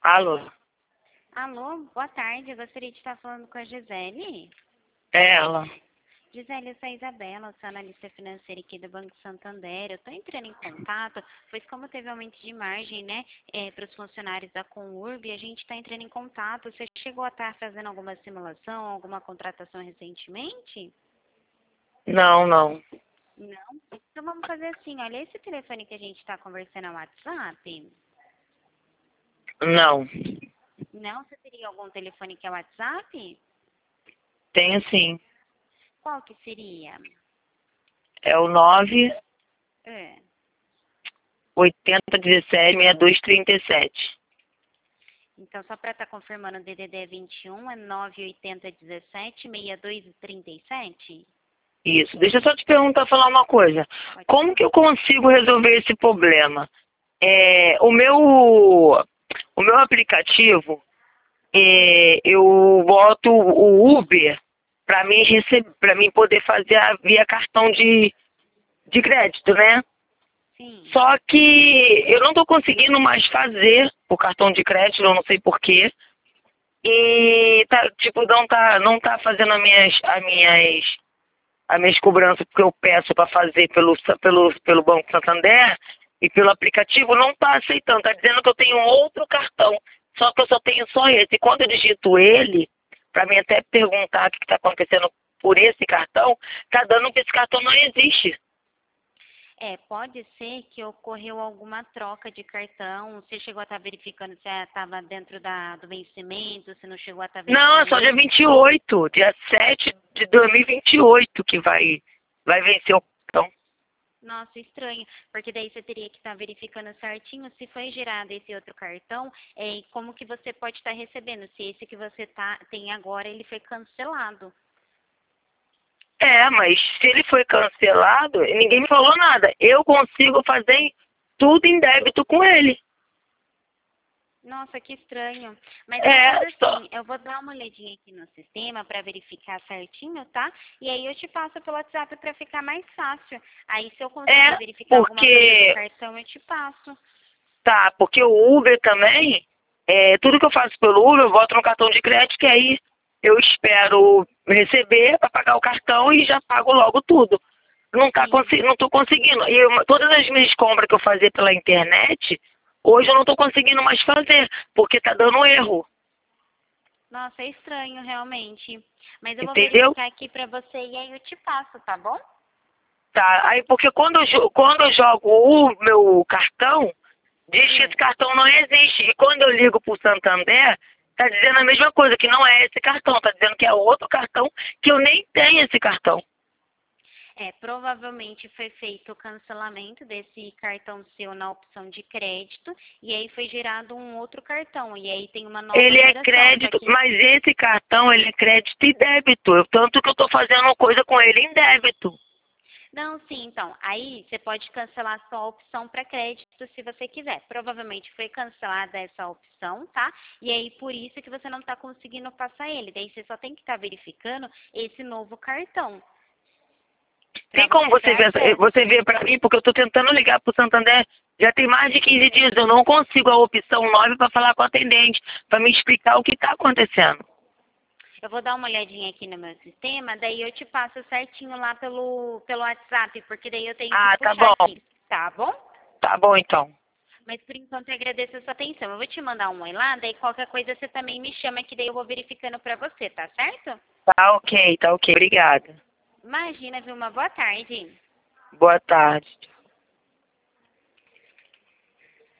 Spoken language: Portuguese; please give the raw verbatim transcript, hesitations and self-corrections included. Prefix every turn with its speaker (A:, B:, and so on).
A: Alô?
B: Alô, boa tarde. Eu gostaria de estar falando com a Gisele.
A: É ela.
B: Gisele, eu sou a Isabela, eu sou analista financeira aqui do Banco Santander. Eu estou entrando em contato, pois como teve aumento de margem, né, é, para os funcionários da Conurb, a gente está entrando em contato. Você chegou a estar fazendo alguma simulação, alguma contratação recentemente?
A: Não, não.
B: Não? Então vamos fazer assim, olha, esse telefone que a gente está conversando é o WhatsApp?
A: Não.
B: Não? Você teria algum telefone que é WhatsApp?
A: Tenho sim.
B: Qual que seria?
A: É o nove
B: É.
A: oitenta dezessete sessenta e dois trinta e sete.
B: Então, só para estar confirmando, o D D D é vinte e um, é nove oito zero um sete, seis dois três sete?
A: Isso. Deixa eu só te perguntar, falar uma coisa.
B: Pode
A: Como
B: falar.
A: que eu consigo resolver esse problema? É, o meu o meu aplicativo, é, eu boto o Uber para mim receber, para mim poder fazer a, via cartão de, de crédito, né?
B: Sim.
A: Só que eu não estou conseguindo mais fazer o cartão de crédito, eu não sei porquê. E tá, tipo, não tá, não tá fazendo as minhas, as minhas, as minhas cobranças que eu peço para fazer pelo, pelo, pelo Banco Santander e pelo aplicativo, não tá aceitando. Tá dizendo que eu tenho outro cartão, só que eu só tenho só esse. E quando eu digito ele, para mim até perguntar o que está acontecendo por esse cartão, tá dando que esse cartão não existe.
B: É, pode ser que ocorreu alguma troca de cartão. Você chegou a estar verificando se estava dentro da, do vencimento, se não chegou a estar
A: Não, é
B: vencendo
A: só dia
B: ele?
A: vinte e oito, dia sete de dois mil e vinte e oito que vai, vai vencer o cartão.
B: Nossa, estranho, porque daí você teria que estar verificando certinho se foi gerado esse outro cartão, é, e como que você pode estar recebendo, se esse que você tá, tem agora, ele foi cancelado.
A: É, mas se ele foi cancelado, ninguém me falou nada. Eu consigo fazer tudo em débito com ele.
B: Nossa, que estranho. Mas eu vou
A: É,
B: fazer
A: só.
B: assim, eu vou dar uma olhadinha aqui no sistema para verificar certinho, tá? E aí eu te passo pelo WhatsApp para ficar mais fácil. Aí se eu conseguir
A: É,
B: verificar alguma coisa do
A: porque.
B: cartão, eu te passo.
A: Tá, porque o Uber também, é, tudo que eu faço pelo Uber, eu boto no cartão de crédito, que aí eu espero receber para pagar o cartão e já pago logo tudo. Não tá
B: Sim.
A: consi não tô conseguindo. E eu, todas as minhas compras que eu fazia pela internet, hoje eu não tô conseguindo mais fazer, porque tá dando erro.
B: Nossa, é estranho realmente. Mas eu vou
A: Entendeu?
B: verificar aqui para você e aí eu te passo, tá bom?
A: Tá, aí porque quando eu, jo- quando eu jogo o meu cartão, diz que esse
B: É.
A: cartão não existe. E quando eu ligo pro Santander, tá dizendo a mesma coisa, que não é esse cartão, tá dizendo que é outro cartão, que eu nem tenho esse cartão.
B: É, provavelmente foi feito o cancelamento desse cartão seu na opção de crédito e aí foi gerado um outro cartão e aí tem uma nova
A: Ele é
B: numeração, só
A: crédito,
B: que
A: mas esse cartão, ele é crédito e débito. Eu, tanto que eu tô fazendo coisa com ele em débito.
B: não, sim, então, aí você pode cancelar só a opção para crédito se você quiser. Provavelmente foi cancelada essa opção, tá? E aí por isso que você não está conseguindo passar ele. Daí você só tem que estar verificando esse novo cartão para
A: Tem como
B: você ter
A: você ver,
B: acesso.
A: você ver para mim, porque eu estou tentando ligar para o Santander já tem mais de quinze dias. Eu não consigo a opção nove para falar com o atendente, para me explicar o que está acontecendo.
B: Eu vou dar uma olhadinha aqui no meu sistema, daí eu te passo certinho lá pelo, pelo WhatsApp, porque daí eu tenho que
A: Ah, tá
B: puxar
A: bom.
B: aqui, tá bom?
A: Tá bom, então.
B: Mas por enquanto eu agradeço a sua atenção. Eu vou te mandar um oi lá, daí qualquer coisa você também me chama, que daí eu vou verificando pra você, tá certo?
A: Tá ok, tá ok. Obrigada.
B: Imagina, viu? Uma boa tarde.
A: Boa tarde.